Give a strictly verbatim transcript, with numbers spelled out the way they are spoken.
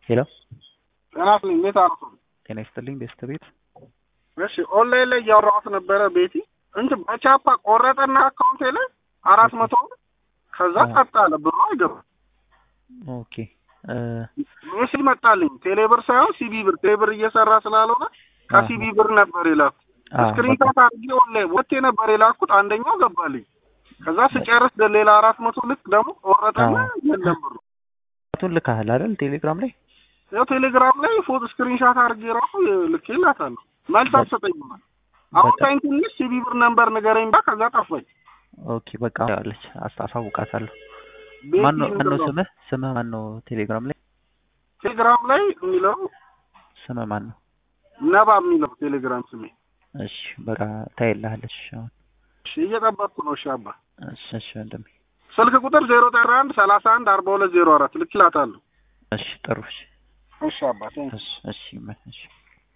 ሄሎ እናትልኝ ቤት አርፎ ጤና ይስጥልኝ ቤስት ቤት። እሺ ኦንላይን ላይ ያወራሁት ነበረ ቤቲ እንትን በቻፓ ቆረጠና አካውንቴ ላይ አራት መቶ ከዛ ጸጥ አለ ብሩ አይገባም። ኦኬ ሜሴጅ መጣልኝ ቴሌብር ሳይሆን ሲቢ ብር ቴሌብር እየሰራ ስላልሆነ ከሲቢ ብር ነበር የላኩት። ስክሪንሾት አድርጌ ኦንላይን ወጥቼ ነበር የላኩት አንደኛው ገባልኝ። ከዛ ስጨርስ ሌላ አራት መቶ ልክ ደግሞ ቆረጠና የለም ብሩ። ቱን ልካህል አይደል ቴሌግራም ላይ? ያው ቴሌግራም ላይ ፎቶ ስክሪንሾት አድርጌ ራሱ ልኬላታለሁ። መልስ አትሰጠኝም። አሁን ታይንቲንስ ሲቢ ብር ነምበር ንገረኝ ባ ከዛ ጠፋኝ። ኦኬ በቃ ያለች አሳውቃታለሁ። ማን ነው ማን ነው ስምህ? ስምህ ማን ነው ቴሌግራም ላይ? ቴሌግራም ላይ የሚለው ስምህ ማን ነው? ነባ የሚለው ቴሌግራም ስሜ። እሺ በቃ ታይልሃለች አሁን። እሺ እየጠበቅኩ ነው። እሺ አባ እሺ እሺ ወንድሜ ስልክ ቁጥር ዜሮ አንድ ሰላሳ አንድ አርባ ሁለት ዜሮ አራት ልክላታለሁ። እሺ ጥሩ እሺ እሺ አባ እሺ እሺ እሺ